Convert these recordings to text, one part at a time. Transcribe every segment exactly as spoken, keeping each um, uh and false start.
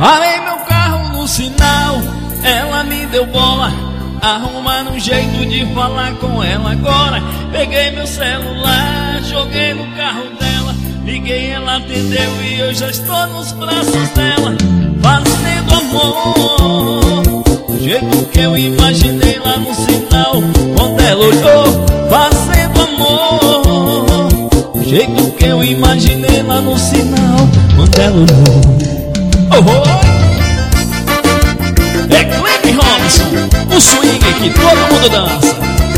Parei meu carro no sinal, ela me deu bola, arrumando um jeito de falar com ela agora. Peguei meu celular, joguei no carro dela, liguei, ela atendeu e eu já estou nos braços dela, fazendo amor do jeito que eu imaginei lá no sinal. Quando ela olhou, fazendo amor do jeito que eu imaginei lá no sinal. Quando ela olhou, oh, oh. É Cleme Robson, o swing que todo mundo dança.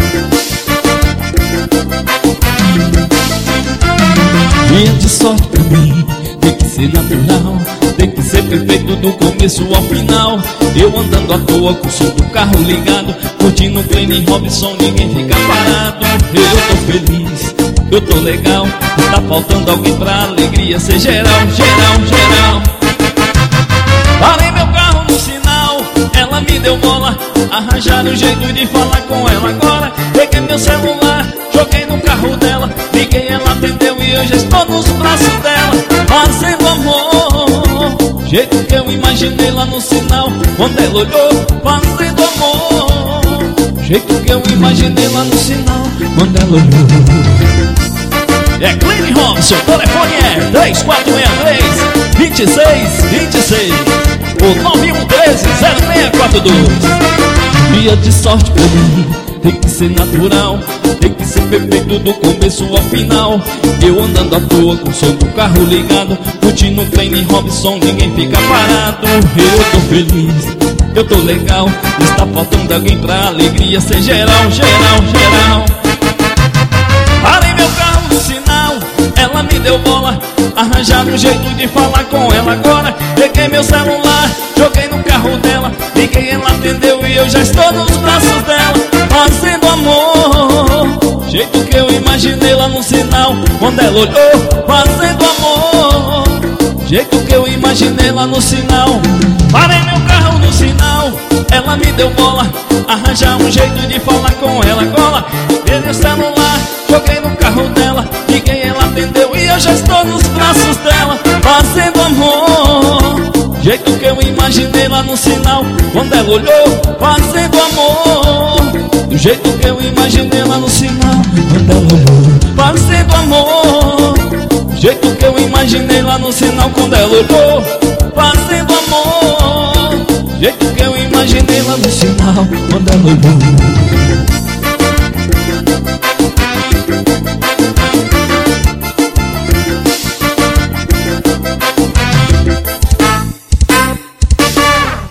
Dia de sorte pra mim, tem que ser natural, tem que ser perfeito do começo ao final. Eu andando à toa com o som do carro ligado, curtindo Cleme Robson, ninguém fica parado. Eu tô feliz, eu tô legal, tá faltando alguém pra alegria ser geral, geral, geral. Parei meu carro no sinal, ela me deu bola, arranjaram um jeito de falar com ela agora. Peguei meu celular, joguei no carro dela, liguei, ela atendeu e eu já estou nos braços dela, fazendo amor do jeito que eu imaginei lá no sinal. Quando ela olhou, fazendo amor do jeito que eu imaginei lá no sinal. Quando ela olhou, é Cleme Robson, o telefone é três quatro seis três, dois seis dois seis, ou nove um um três, zero seis quatro dois. Dia de sorte pra mim, tem que ser natural, tem que ser perfeito do começo ao final. Eu andando à toa com o som do carro ligado, curtindo Cleme Robson, ninguém fica parado. Eu tô feliz, eu tô legal, está faltando alguém pra alegria ser geral, geral, geral. Parei meu carro no sinal, ela me deu bola, arranjaram um jeito de falar com ela agora. Peguei meu celular, joguei no carro dela, liguei, ela atendeu e eu já estou nos braços dela, fazendo amor do jeito que eu imaginei lá no sinal. Quando ela olhou, fazendo amor do jeito que eu imaginei lá no sinal. Parei meu carro no sinal, ela me deu bola, arranjaram um jeito de falar com ela agora. Peguei meu celular, joguei no carro dela, liguei, ela atendeu e eu já estou nos braços dela, fazendo amor do jeito que eu imaginei lá no sinal. Quando ela olhou, fazendo amor do jeito que eu imaginei lá no sinal. Quando ela olhou, fazendo amor do jeito que eu imaginei lá no sinal. Quando ela olhou, fazendo amor do jeito que eu imaginei lá no sinal. Quando ela olhou.